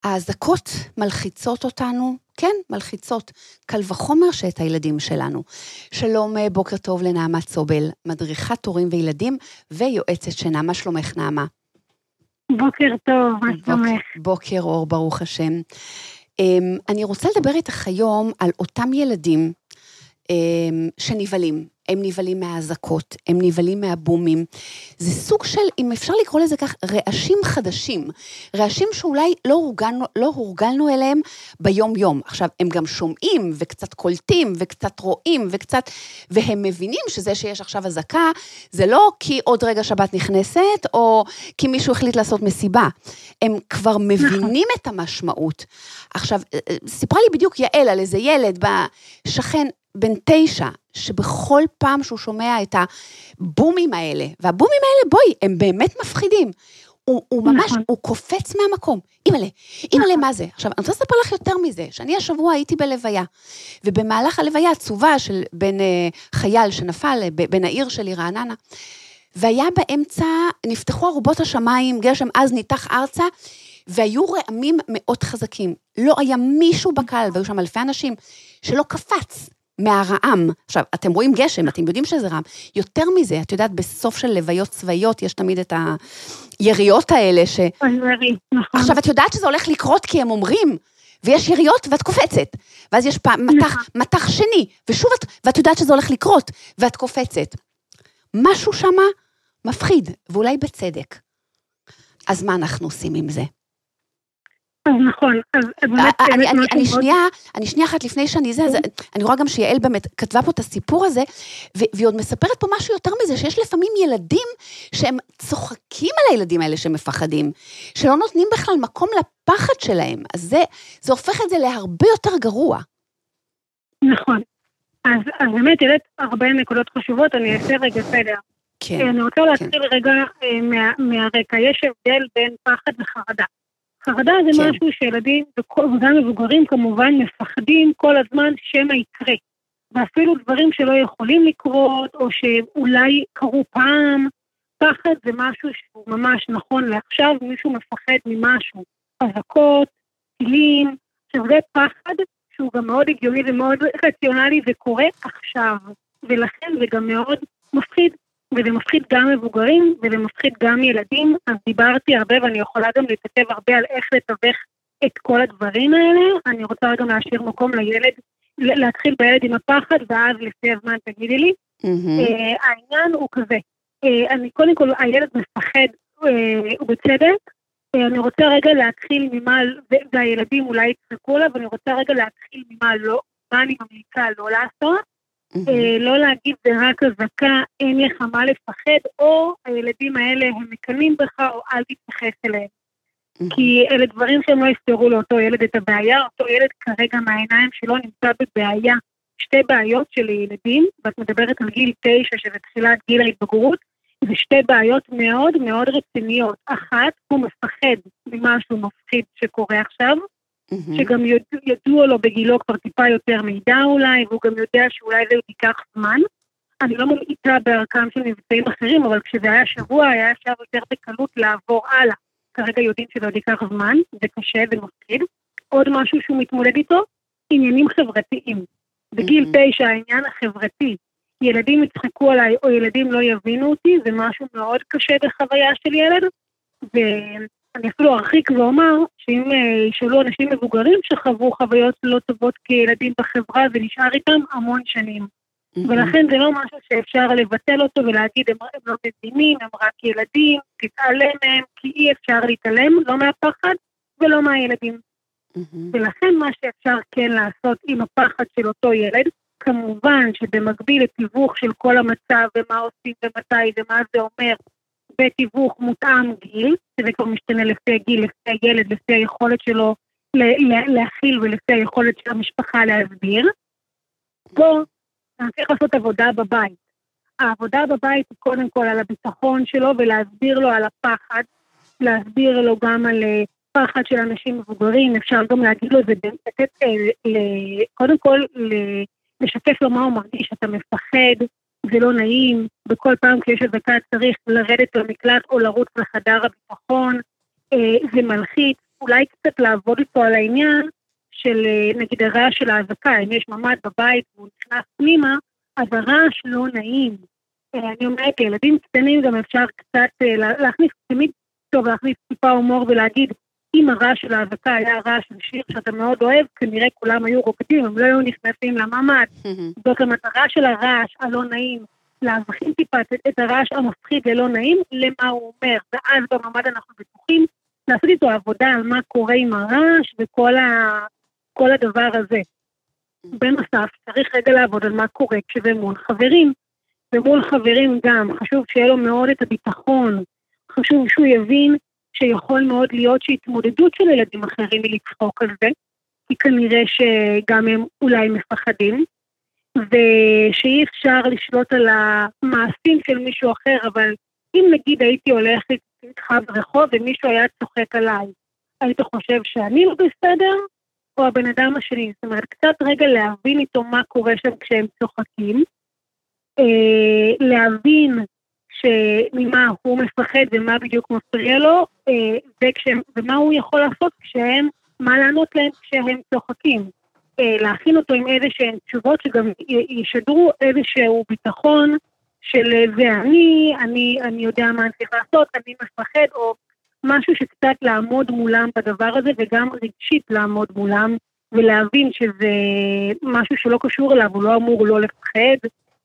האזעקות מלחיצות אותנו, כן, מלחיצות, קל וחומר שאת הילדים שלנו. שלום, בוקר טוב לנעמה צובל, מדריכת הורים וילדים ויועצת שינה. מה שלומך, נעמה? בוקר טוב, מה שלומך? בוקר אור, ברוך השם. אני רוצה לדבר איתך היום על אותם ילדים שנבלים. הם נבלים מהאזעקות, הם נבלים מהבומים. זה סוג של, אם אפשר לקרוא לזה כך, רעשים חדשים. רעשים שאולי לא הורגלנו אליהם ביום יום. עכשיו, הם גם שומעים וקצת קולטים וקצת רואים והם מבינים שזה שיש עכשיו אזעקה, זה לא כי עוד רגע שבת נכנסת, או כי מישהו החליט לעשות מסיבה. הם כבר מבינים את המשמעות. עכשיו, סיפרה לי בדיוק יעל על איזה ילד בשכן, בן 9, שבכל פעם שהוא שומע את הבומים האלה, והבומים האלה, בואי, הם באמת מפחידים. הוא ממש, הוא קופץ מהמקום. אימא'לה, מה זה? עכשיו, אני רוצה לספר לך יותר מזה, שאני השבוע הייתי בלוויה, ובמהלך הלוויה עצובה של בין חייל שנפל, בין העיר שלי רעננה, והיה באמצע, נפתחו ארובות השמיים, גשם אז ניתח ארצה, והיו רעמים מאוד חזקים. לא היה מישהו בקהל, והיו שם אלפי אנשים, שלא קפץ מהרעם. עכשיו, אתם רואים גשם, אתם יודעים שזה רעם. יותר מזה, את יודעת, בסוף של לוויות צבאיות, יש תמיד את היריות האלה עכשיו, את יודעת שזה הולך לקרות כי הם אומרים, ויש יריות ואת קופצת. ואז יש מתח שני, ואת יודעת שזה הולך לקרות, ואת קופצת. משהו שמה מפחיד, ואולי בצדק. אז מה אנחנו עושים עם זה? אז נכון, אני שנייה אחת לפני אני רואה גם שיעל באמת כתבה פה את הסיפור הזה, והיא עוד מספרת פה משהו יותר מזה, שיש לפעמים ילדים שהם צוחקים על הילדים האלה שמפחדים, שלא נותנים בכלל מקום לפחד שלהם, אז זה הופך את זה להרבה יותר גרוע. נכון, אז באמת ידעת הרבה נקודות חשובות, אני אעשה רגע סדר. אני רוצה להתחיל רגע מהרקע, יש הבדל בין פחד וחרדה. חרדה זה משהו שילדים וגם מבוגרים כמובן מפחדים כל הזמן שמה יקרה. ואפילו דברים שלא יכולים לקרות או שאולי קרו פעם. פחד זה משהו שהוא ממש נכון לעכשיו, מישהו מפחד ממשהו. אזעקות, טילים, שזה פחד שהוא גם מאוד הגיוני ומאוד רציונלי וקורה עכשיו. ולכן זה גם מאוד מפחיד. וזה מפחיד גם מבוגרים, וזה מפחיד גם ילדים, אז דיברתי הרבה, ואני יכולה גם להתכתב הרבה על איך לתווך את כל הדברים האלה, אני רוצה גם להשאיר מקום לילד, להתחיל בילד עם הפחד, ואז לפי הזמן תגידי לי, העניין הוא כזה, קודם כל הילד מפחד, ובצדק, אני רוצה רגע להתחיל ממה, והילדים אולי יצחקו לה, ואני רוצה רגע להתחיל ממה לא, מה אני ממליצה לא לעשות, לא להגיד זה רק אזעקה, אין לך מה לפחד, או הילדים האלה הם מקנים בך, או אל תתייחס אליהם. כי אלה דברים שהם לא יפתרו לאותו ילד את הבעיה, אותו ילד כרגע מהעיניים שלו נמצא בבעיה, שתי בעיות של ילדים, ואת מדברת על גיל 9, שזה תחילת גיל ההתבגרות, זה שתי בעיות מאוד מאוד רציניות. אחת, הוא מפחד ממשהו מפחיד שקורה עכשיו, שגם ידוע לו בגילו כבר טיפה יותר מידע אולי, והוא גם יודע שאולי זה ייקח זמן. אני לא ממעיטה בערכם של מבצעים אחרים, אבל כשזה היה שבוע, היה אפשר יותר בקלות לעבור הלאה. כרגע יודעים שזה עוד ייקח זמן, זה קשה ומפחיד. עוד משהו שהוא מתמודד איתו, עניינים חברתיים. בגיל 9, העניין החברתי, ילדים יצחקו עליי או ילדים לא יבינו אותי, זה משהו מאוד קשה בחוויה של ילד, אני אפילו ארחיק ואומר, שאם ישאלו אנשים מבוגרים שחוו חוויות לא טובות כילדים בחברה, ונשאר איתם המון שנים. ולכן זה לא משהו שאפשר לבטל אותו, ולהגיד, הם לא מבינים, הם רק ילדים, תתעלם מהם, כי אי אפשר להתעלם, לא מהפחד ולא מהילדים. ולכן מה שאפשר כן לעשות עם הפחד של אותו ילד, כמובן שבמקביל לתיווך של כל המצב, ומה עושים ומתי, ומה זה אומר, בתיווך מותאם גיל, שזה כבר משתנה לפי הגיל, לפי הילד, לפי היכולת שלו להכיל ולפי היכולת של המשפחה להסביר. בו, אני צריך לעשות עבודה בבית. העבודה בבית היא קודם כל על הביטחון שלו ולהסביר לו על הפחד, להסביר לו גם על פחד של אנשים מבוגרים, אפשר גם להגיד לו את זה, קודם כל לשתף לו מה הוא מרגיש, אתה מפחד, זה לא נעים, בכל פעם כשיש אזעקה צריך לרדת למקלט או לרוץ לחדר הביטחון, זה מלחיץ, אולי קצת לעבוד איתו על העניין של, נגיד, הרעש של ההזקה, אם יש ממד בבית והוא נכנס פנימה, אז הרעש לא נעים. אני אומרת, לילדים קטנים גם אפשר קצת להכניס, תמיד טוב להכניס טיפה הומור ולהגיד, אם הרעש של ההזקה היה רעש של שיר שאתה מאוד אוהב, כנראה כולם היו רוקדים, הם לא היו נכנסים לממד. זאת המטרה של הרעש הלא נעים, להבחין טיפה את הרעש המפחיד ללא נעים, למה הוא אומר, ואז בממד אנחנו בטוחים, לעשות איתו עבודה על מה קורה עם הרעש וכל הדבר הזה. בנוסף, צריך רגע לעבוד על מה קורה כשזה מול חברים, ומול חברים גם, חשוב שיהיה לו מאוד את הביטחון, חשוב שהוא יבין שיכול מאוד להיות שהתמודדות של ילדים אחרים היא לצחוק על זה, כי כנראה שגם הם אולי מפחדים, ושאי אפשר לשלוט על המעשים של מישהו אחר, אבל אם נגיד הייתי הולכת איתך ברחוב ומישהו היה צוחק עליי, היית חושב שאני לא בסדר, או הבן אדם השני, זאת אומרת, קצת רגע להבין איתו מה קורה שם כשהם צוחקים, להבין ממה הוא מפחד ומה בדיוק מפריע לו, ומה הוא יכול לעשות מה לענות להם כשהם צוחקים. להכין אותו עם איזשהן תשובות שגם ישדרו איזשהו ביטחון של זה אני יודע מה אני צריך לעשות, אני מפחד, או משהו שקצת לעמוד מולם בדבר הזה, וגם רגשית לעמוד מולם, ולהבין שזה משהו שלא קשור אליו, הוא לא אמור לא לפחד,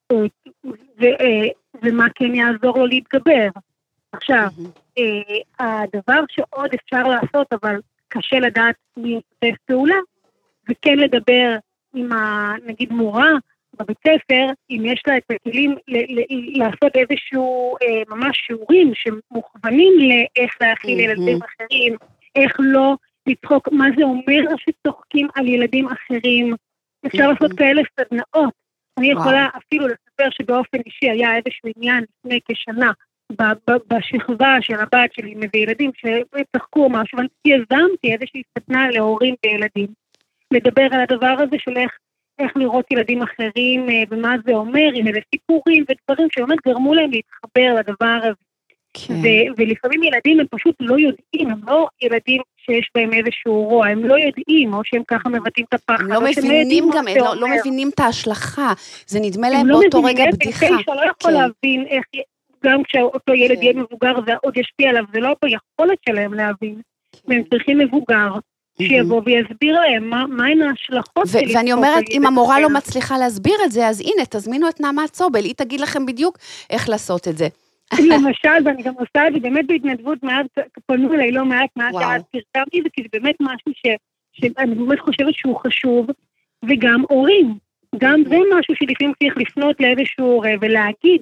ומה כן יעזור לו להתגבר. עכשיו, הדבר שעוד אפשר לעשות, אבל קשה לדעת מי יוצא פעולה, וכן לדבר עם נגיד מורה בבית ספר, אם יש לה את הכלים לעשות איזשהו ממש שיעורים שמוכוונים לאיך להכיל ילדים אחרים, איך לא לצחוק, מה זה אומר שצוחקים על ילדים אחרים, אפשר לעשות כאלה סדנאות. אני יכולה אפילו לספר שבאופן אישי היה איזשהו עניין לפני כשנה, בשכבה של הבת שלי מביא ילדים שצחקו משהו, ואני יזמתי איזושהי סדנה להורים וילדים, לדבר על הדבר הזה של איך לראות ילדים אחרים, ומה זה אומר, עם איזה סיפורים ודברים שבאמת גרמו להם להתחבר לדבר הזה. כן. ולפעמים ילדים הם פשוט לא יודעים, הם לא ילדים שיש בהם איזשהו רוע, הם לא יודעים, או שהם ככה מבטאים את הפחד. הם לא מבינים גם, לא מבינים את ההשלכה, זה נדמה להם באותו רגע בדיחה. הם לא יכול להבין איך, גם כשאותו ילד יהיה מבוגר, זה עוד ישפיע עליו, זה לא ביכולת שלהם להבין, והם צריכים מבוגר. שיבוא ויסביר להם מהן ההשלכות. ואני אומרת, אם המורה לא מצליחה להסביר את זה, אז הנה, תזמינו את נעמה צובל, היא תגיד לכם בדיוק איך לעשות את זה. למשל, ואני גם עושה את זה באמת בהתנדבות, פנו אליי לא מעט, שאת פרסמתי, זה כי זה באמת משהו שאני באמת חושבת שהוא חשוב, וגם הורים, גם זה משהו שלפעמים צריך לפנות לאיזשהו הורה ולהגיד,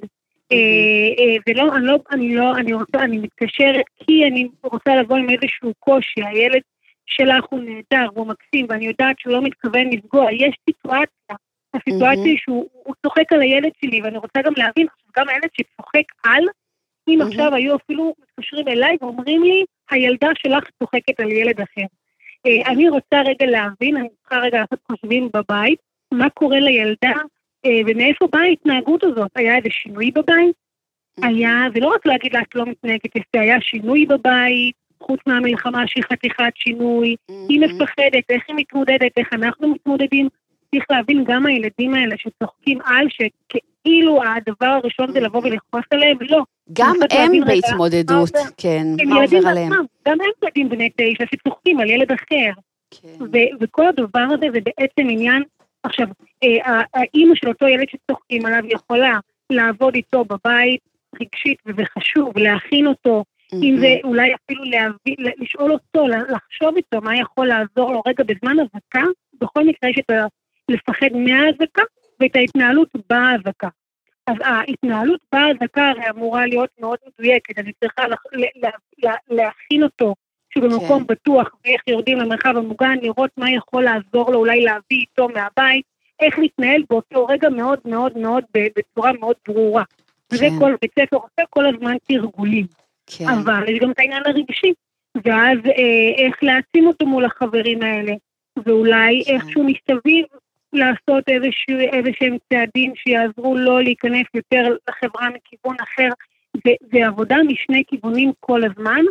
אני מתקשרת כי אני רוצה לבוא עם איזשהו קושי, הילד שלך הוא נהדר, הוא מקסים, ואני יודעת שהוא לא מתכוון לפגוע, יש סיטואציה, הסיטואציה שהוא צוחק על הילד שלי, ואני רוצה גם להבין, גם הילד שצוחק על, אם עכשיו היו אפילו מתקשרים אליי ואומרים לי, הילדה שלך צוחקת על ילד אחר. אני רוצה רגע להבין, אני צריכה רגע לעשות חושבים בבית, מה קורה לילדה, ומאיפה באה ההתנהגות הזאת? היה איזה שינוי בבית? היה, ולא רק להגיד לה, את לא מתנהגת, היה שינוי בבית, חוץ מהמלחמה שהיא חתיכת שינוי, היא מפחדת, איך היא מתמודדת, איך אנחנו מתמודדים, צריך להבין גם הילדים האלה שצוחקים על שכאילו הדבר הראשון זה לבוא ולחפוש עליהם, לא. גם הם בהתמודדות, כן, מה עובר עליהם. גם הם ילדים בני 9 שצוחקים על ילד אחר, וכל הדבר הזה זה בעצם עניין, עכשיו, האמא של אותו ילד שצוחקים עליו יכולה לעבוד איתו בבית רגשית וחשוב, להכין אותו, אם זה אולי אפילו לשאול אותו, לחשוב איתו מה יכול לעזור לו רגע בזמן הזקה, בכל מקרה יש את לפחד מההזקה ואת ההתנהלות בהזקה. אז ההתנהלות בהזקה הרי אמורה להיות מאוד מדויקת, אני צריכה להכין אותו שהוא במקום בטוח ואיך יורדים למרחב המוגן, לראות מה יכול לעזור לו, אולי להביא איתו מהבית, איך להתנהל באותו רגע מאוד מאוד מאוד בצורה מאוד ברורה. וזה כל בית ספר עושה כל הזמן תרגולים. כן. אבל יש גם את העניין הרגשי, ואז איך להעצים אותו מול החברים האלה, ואולי איכשהו מסביב לעשות איזשהם צעדים שיעזרו לו להיכנס יותר לחברה מכיוון אחר, ועבודה משני כיוונים כל הזמן,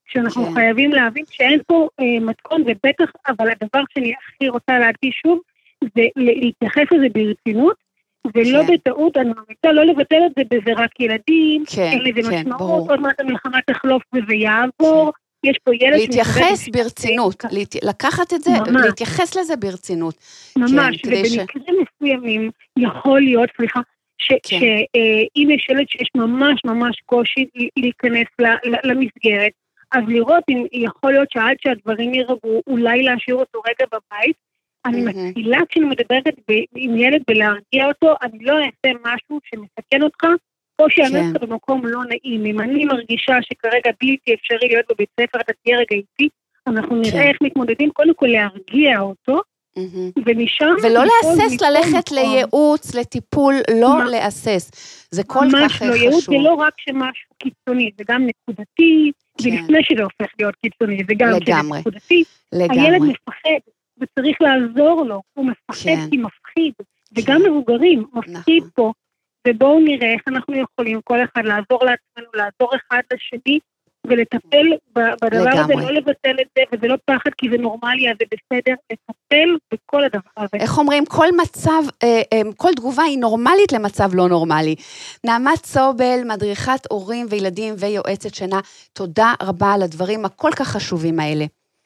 שאנחנו חייבים להבין שאין פה מתכון, ובטח, אבל הדבר שאני הכי רוצה להדגיש שוב, זה להתייחס לזה ברצינות, ולא בטעות, אני ממליצה לא לבטל את זה בזה רק ילדים, אין לזה משמעות, עוד מעט המלחמה תחלוף וזה יעבור, יש פה ילד... להתייחס ברצינות, לקחת את זה, להתייחס לזה ברצינות. ממש, ובמקרים מסוימים יכול להיות, סליחה, שאם יש ילד שיש ממש ממש קושי להיכנס למסגרת, אז לראות אם יכול להיות שעד שהדברים ירגעו, אולי להשאיר אותו רגע בבית, אני מתחילה כשאני מדברת עם ילד ולהרגיע אותו, אני לא אעשה משהו שמסכן אותך, או שיאמר אותך במקום לא נעים. אם אני מרגישה שכרגע בלתי אפשרי להיות בבית ספר, אתה תהיה רגע איתי, אנחנו נראה איך מתמודדים, קודם כל להרגיע אותו, ומשם... ולא להסס ללכת לייעוץ, לטיפול, לא להסס. זה כל כך חשוב. ממש לא, ייעוץ זה לא רק שמשהו קיצוני, זה גם נקודתי, ולפני שזה הופך להיות קיצוני, זה גם שזה נקודתי. הילד מפחד, וצריך לעזור לו, הוא מפחד כי מפחיד, וגם מבוגרים מפחיד פה, ובואו נראה איך אנחנו יכולים כל אחד לעזור לעצמנו, לעזור אחד לשני, ולטפל בדבר הזה, לא לבטל את זה, וזה לא פחד כי זה נורמלי, אז זה בסדר, לטפל בכל הדבר הזה. איך אומרים, כל מצב, כל תגובה היא נורמלית למצב לא נורמלי. נעמת סובל, מדריכת הורים וילדים ויועצת שינה, תודה רבה על הדברים הכל כך חשובים האלה.